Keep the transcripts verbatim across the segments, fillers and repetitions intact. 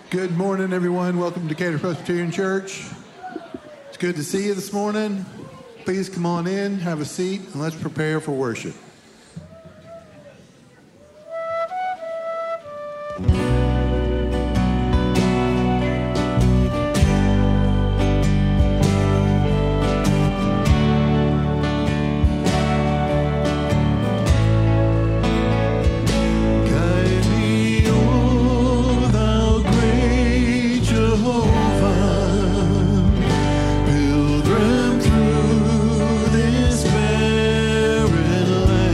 Good morning, everyone. Welcome to Decatur Presbyterian Church. It's good to see you this morning. Please come on in, have a seat, and let's prepare for worship. Pilgrim through this barren land.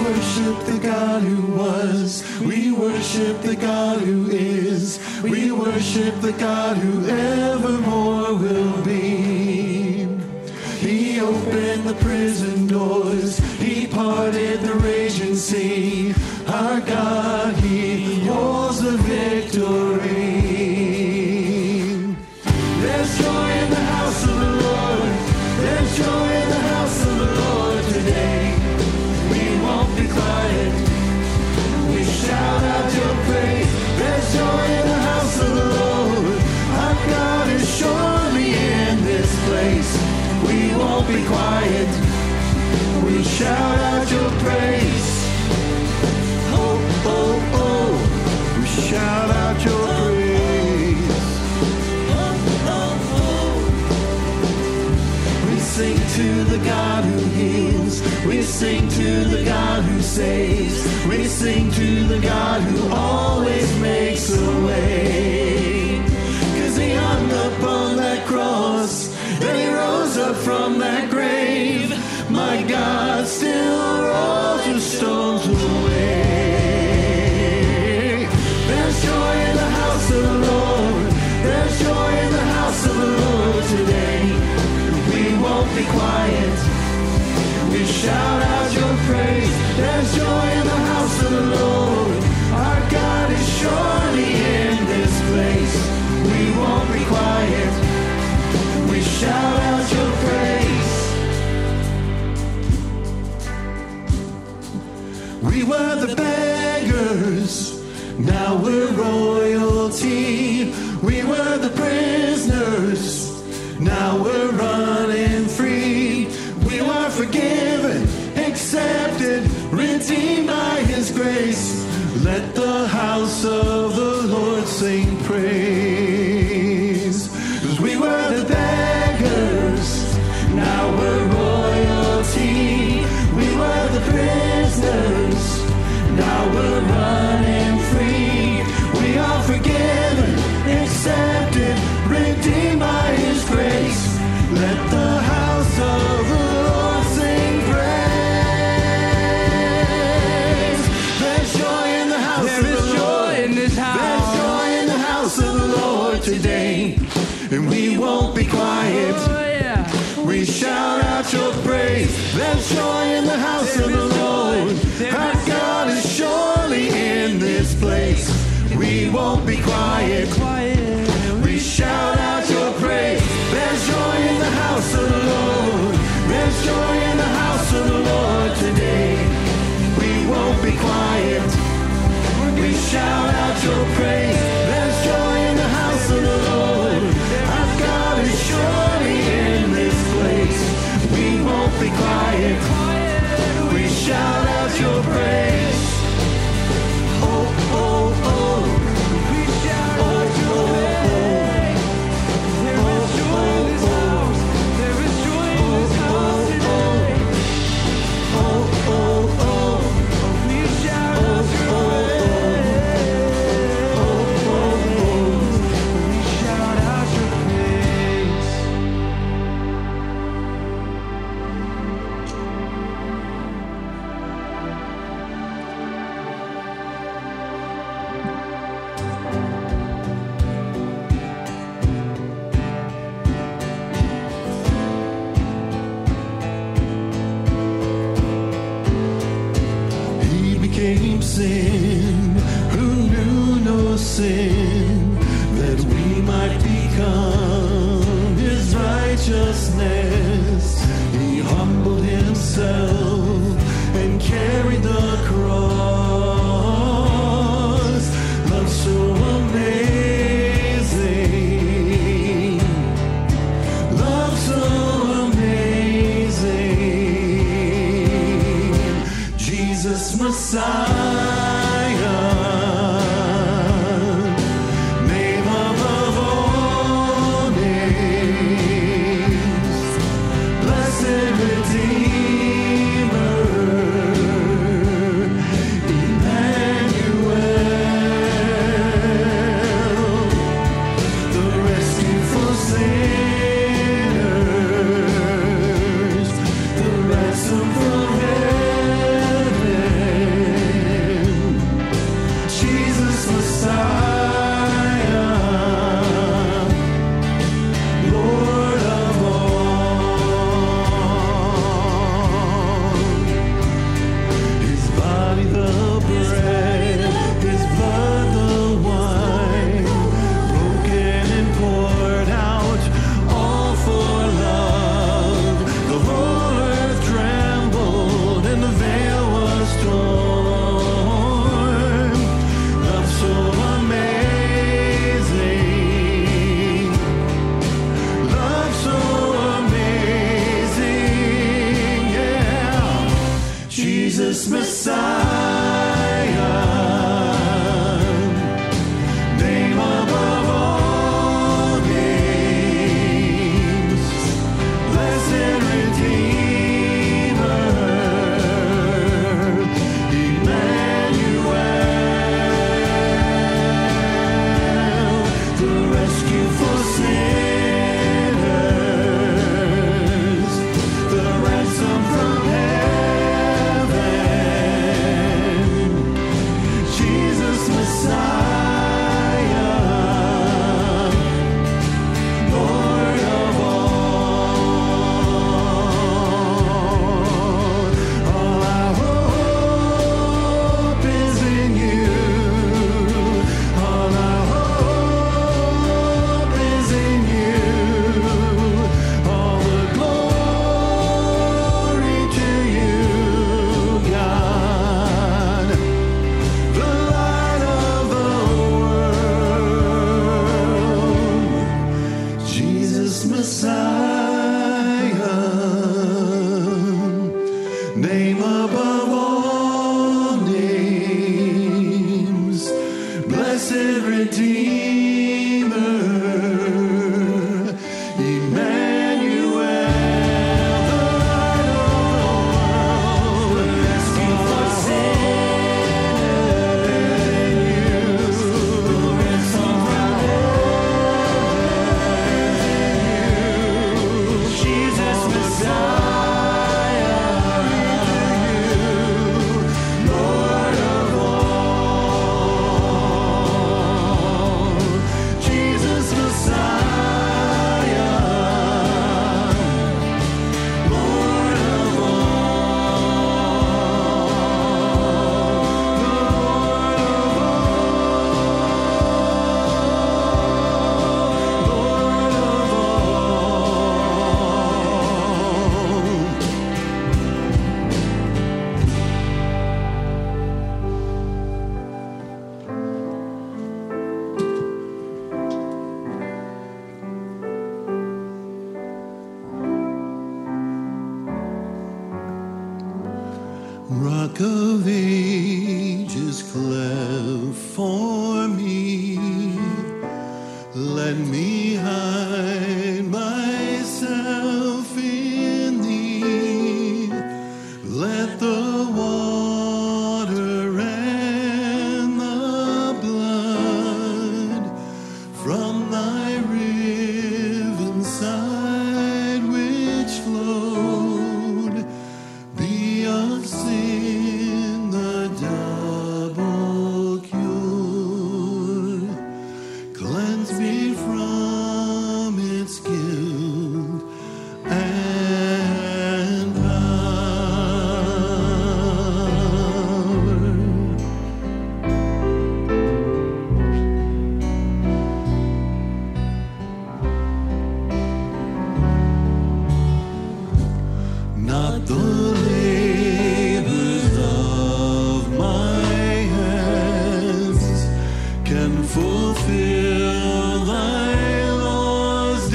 worship the God who was. We worship the God who is. We worship the God who evermore will be. He opened the prison doors. He parted the raging sea. Our God, He holds the victory. There's joy in the house of the Lord. There's joy in the house of the Lord today. We won't be quiet. We shout out your praise. There's joy in the house of the Lord. Our God is surely in this place. We won't be quiet. We shout out your praise. Oh, oh, oh. We shout out your praise. Oh, oh, oh. We sing to the God who heals. We sing to the God who saves. We sing to the God who always makes a way. 'Cause He hung up on that cross, then He rose up from that grave. My God still rolls the stones away. There's joy in the house of the Lord. There's joy in the house of the Lord today. We won't be quiet. We shout out your praise. There's joy in the house of the Lord. Our God is surely in this place. We won't be quiet. We shout out your praise. We were the beggars, now we're royalty. We were the prisoners, now we're running free. We were forgiven, accepted, redeemed by His grace. Let the house of the Lord sing praise. 'Cause we were the beggars, now we're royalty. We were the prisoners, now we're running free. We are forgiven, accepted, redeemed by His grace. Let the house of the Lord sing praise. There's joy in the house There of is the joy Lord. in this house. There's joy in the house of the Lord today. And we won't be quiet. Oh, yeah. We shout out your praise. There's joy in the house There of the is joy. Lord. There Our is God is surely in this place. We won't be quiet. Quiet. We shout out your praise. There's joy in the house of the Lord. There's joy in the house of the Lord today. We won't be quiet. We shout out your praise. There's joy in the house of the Lord. Our God is surely in this place. We won't be quiet. We shout out your praise. Oh, oh, oh. We shout Oh, out your oh, praise. There is joy in this house. There is joy in this house today. oh, oh, oh. We shout out your praise. We shout out your praise. He became sin who knew no sin, that we might become His righteousness. He humbled Himself and carried the cross. Love so amazing. Love so amazing. Jesus Messiah, name above all names, blessed Redeemer, Emmanuel, the rescue for sinners, the ransom from heaven. Rock of ages, cleft for me. Let me hide myself in thee. Let the water and the blood from thy riven side which flowed be of sin the double cure. Cleanse me from its guilt and power. Not the labors of my hands can fulfill thy law's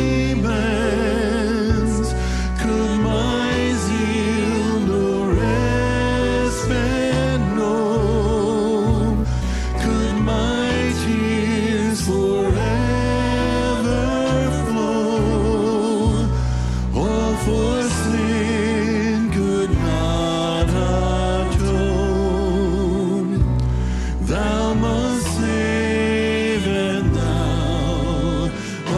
demands. Could my zeal no respite know? Could my tears forever flow? All for sin could not atone. Thou must save, and thou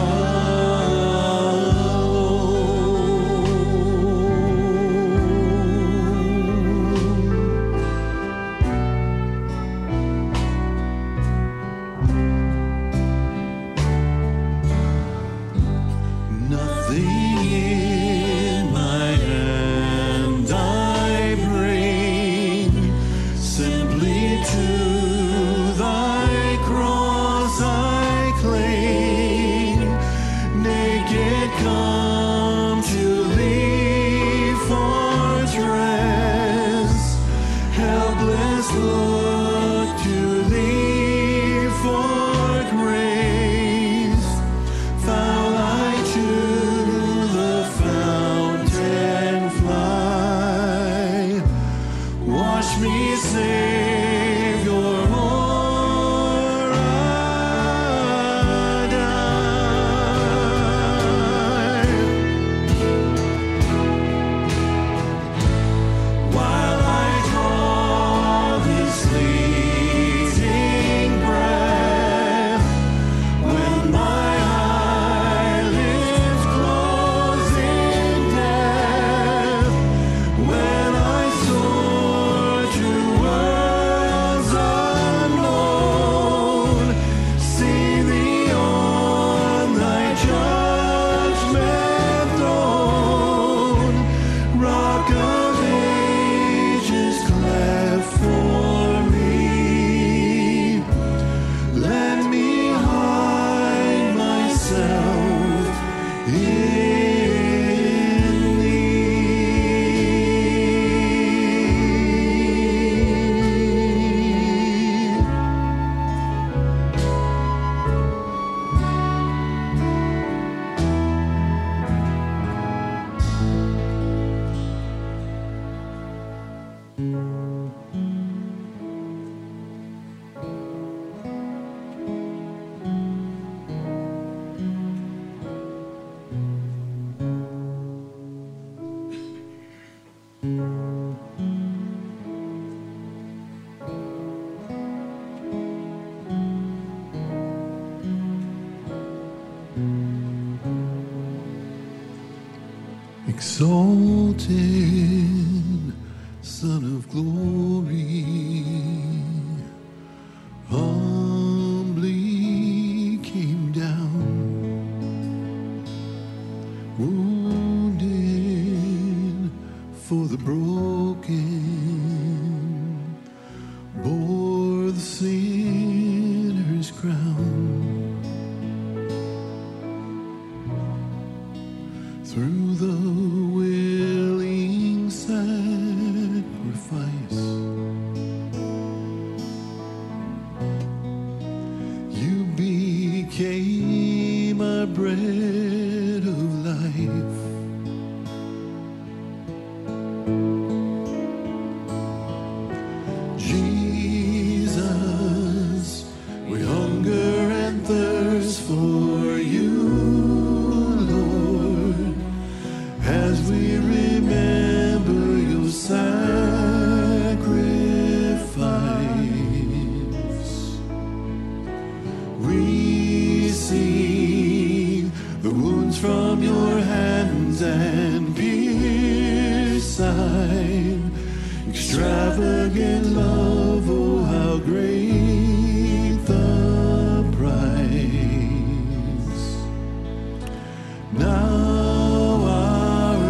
Nothing in my hand I bring, simply to thy cross I cling. Naked come to thee, fortress, helpless look to thee for grace. Foul I to the fountain fly, wash me, Savior, or I die. While I draw this fleeting breath, when my eyelids close in death, when I soar to worlds unknown, see thee on thy judgment throne, Rock of ages, cleft for me. Let me hide myself in thee. Exalted Son of Glory, humbly came down, wounded for the broken, bore the sinner's crown. Through the willing sacrifice, you became our bread of life. Jesus, we hunger and thirst for you, Lord, as we remember your sacrifice. Receive the wounds from your hands and pierce side. Extravagant love, oh how great the price. Now our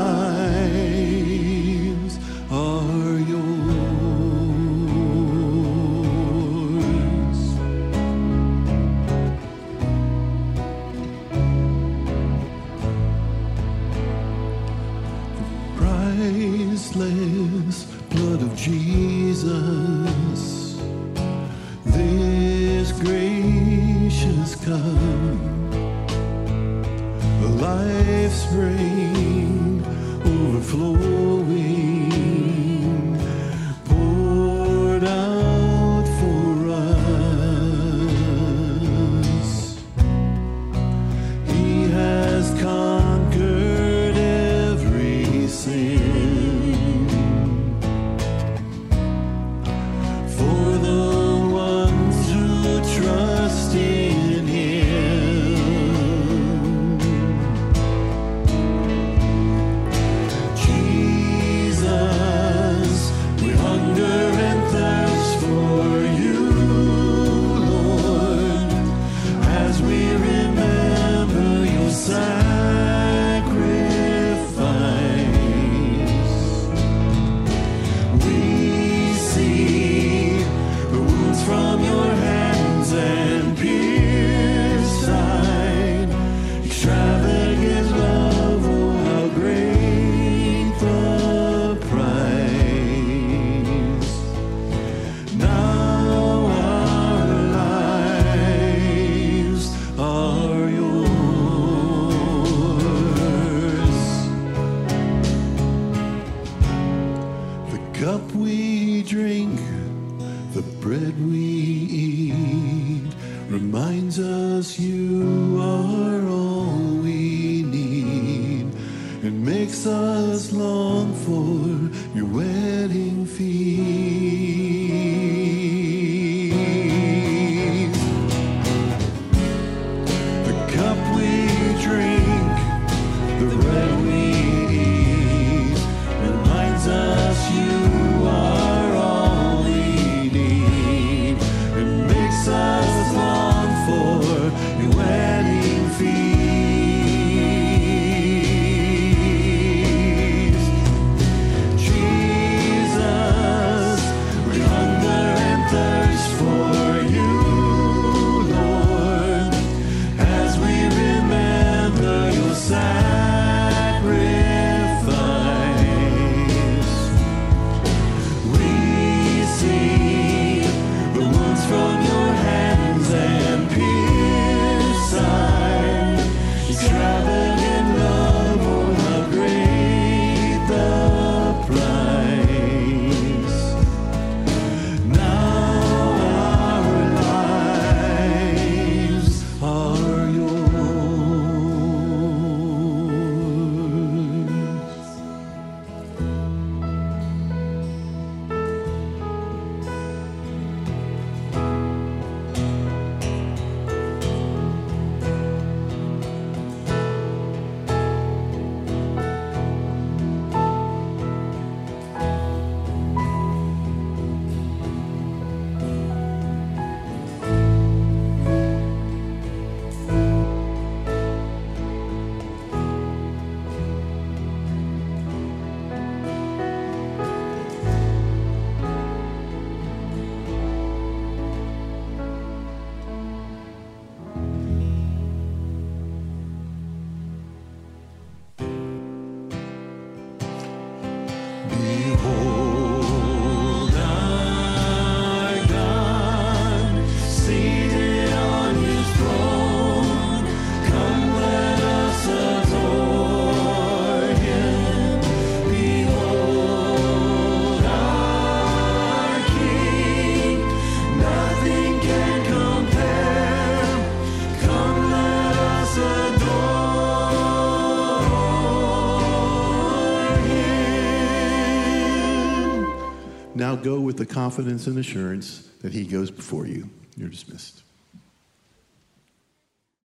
lives are yours. Priceless blood of Jesus, this gracious cup, a life spring overflowing, poured out for us. He has conquered every sin. For the ones who trust in Him, Jesus, we hunger and thirst for you, Lord, as we remember your sacrifice. We see The bread we eat reminds us you are all we need and makes us long for your wedding feast. The cup we drink, the bread we eat reminds us you are all we need and makes us long for your wedding feast. Jesus, we hunger and thirst for you, Lord, as we remember your sacrifice. We see the wounds from your hands and pierced side. Extravagant love, oh how great the price. Now our lives are yours. Behold our God, seated on his throne. Come, let us adore him. Behold our King, nothing can compare. Come, let us adore him. Now go with the confidence and assurance that he goes before you. You're dismissed.